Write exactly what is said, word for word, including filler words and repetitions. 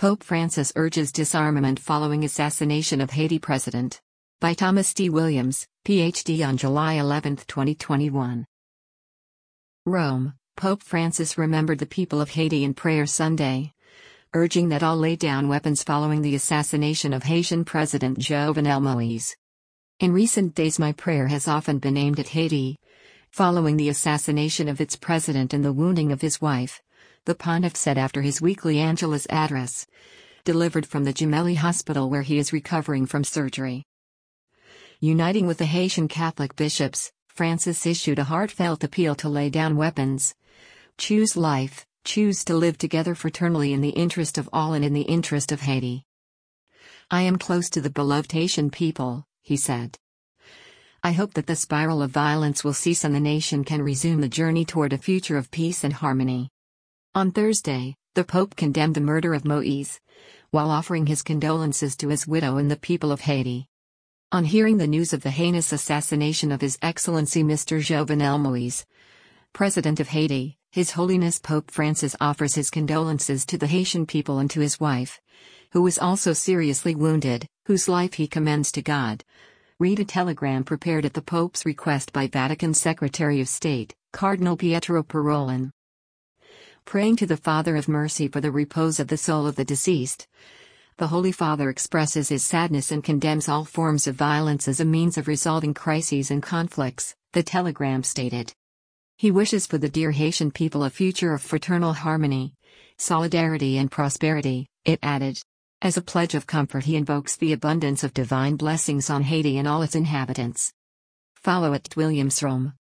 Pope Francis urges disarmament following assassination of Haiti president. By Thomas D. Williams, P H D on July eleventh, twenty twenty-one. Rome, Pope Francis remembered the people of Haiti in prayer Sunday, urging that all lay down weapons following the assassination of Haitian President Jovenel Moïse. In recent days my prayer has often been aimed at Haiti, following the assassination of its president and the wounding of his wife, the pontiff said after his weekly Angelus address, delivered from the Gemelli Hospital where he is recovering from surgery. Uniting with the Haitian Catholic bishops, Francis issued a heartfelt appeal to lay down weapons, choose life, choose to live together fraternally in the interest of all and in the interest of Haiti. I am close to the beloved Haitian people, he said. I hope that the spiral of violence will cease and the nation can resume the journey toward a future of peace and harmony. On Thursday, the Pope condemned the murder of Moïse, while offering his condolences to his widow and the people of Haiti. On hearing the news of the heinous assassination of His Excellency Mister Jovenel Moïse, President of Haiti, His Holiness Pope Francis offers his condolences to the Haitian people and to his wife, who was also seriously wounded, whose life he commends to God. Read a telegram prepared at the Pope's request by Vatican Secretary of State, Cardinal Pietro Parolin. Praying to the Father of Mercy for the repose of the soul of the deceased, the Holy Father expresses his sadness and condemns all forms of violence as a means of resolving crises and conflicts, the telegram stated. He wishes for the dear Haitian people a future of fraternal harmony, solidarity and prosperity, it added. As a pledge of comfort he invokes the abundance of divine blessings on Haiti and all its inhabitants. Follow at Williams Rome.